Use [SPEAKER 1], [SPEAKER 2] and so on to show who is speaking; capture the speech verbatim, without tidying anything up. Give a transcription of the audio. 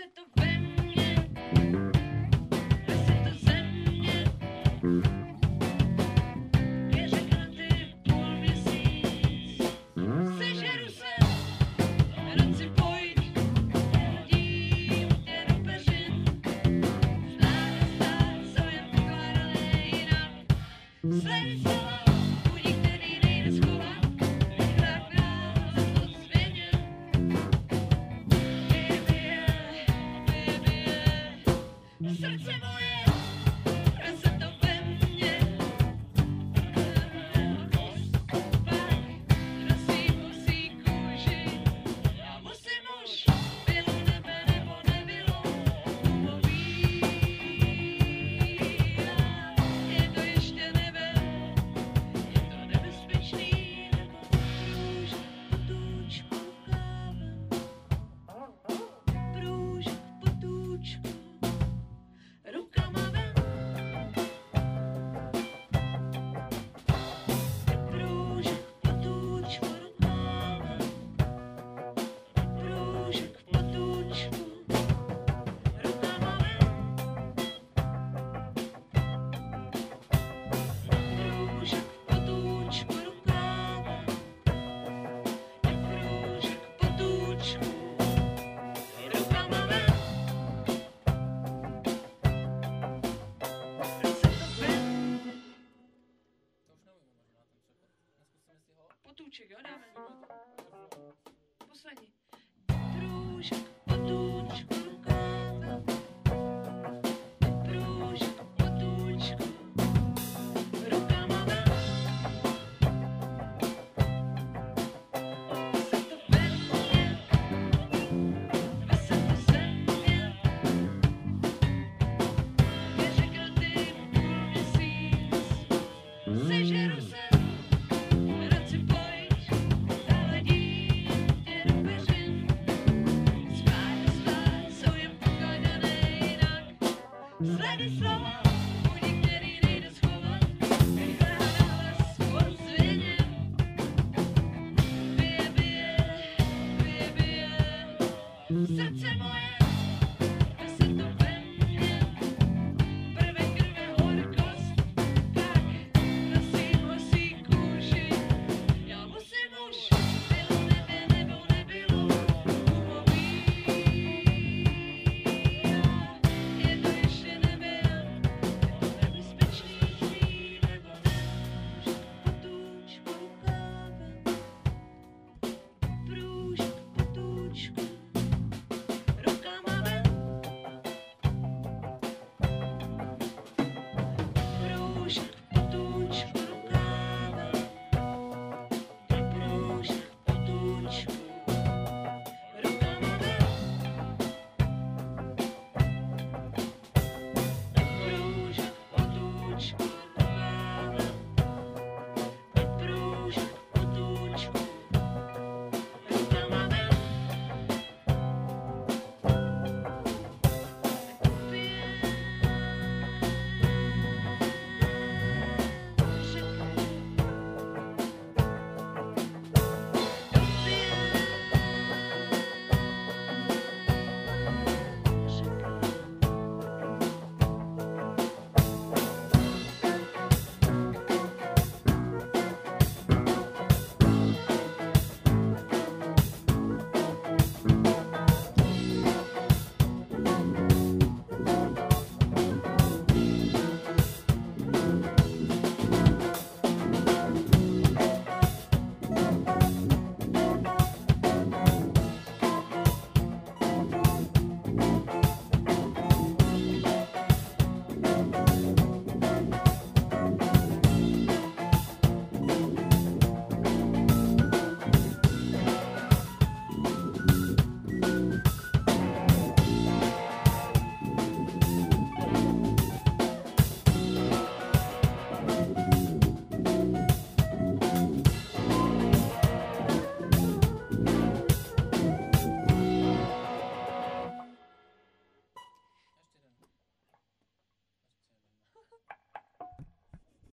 [SPEAKER 1] to ve mně, nese to ze mě. Je řekla ty půl měsíc, sežeru se, noci pojď, hodím tě do peřin. Známe stát, co je pokládané jinak. Sledy celou, budík, který nejde schovat, tak nás odzvěně. Baby, baby, srdce moje, nese to ve mně. Postupák na svý husí kůži. Já musím už, bylo nebe nebo nebylo, povídám. Je to ještě nebe, je to nebezpečný, nebo průžek potůčku kávem. Průžek potůčku, rukama ven. Průžek potůčku, rukama ven. Průžek potůčku, rukama ven. Průžek potůčku, rukama ven. Průžek potůčku, rukama ven. Nese to ven.
[SPEAKER 2] To už neumím možná ten přechod. Neskusíme si ho.
[SPEAKER 1] Potůček, jo, dáme. Poslední. Průžek potůčku,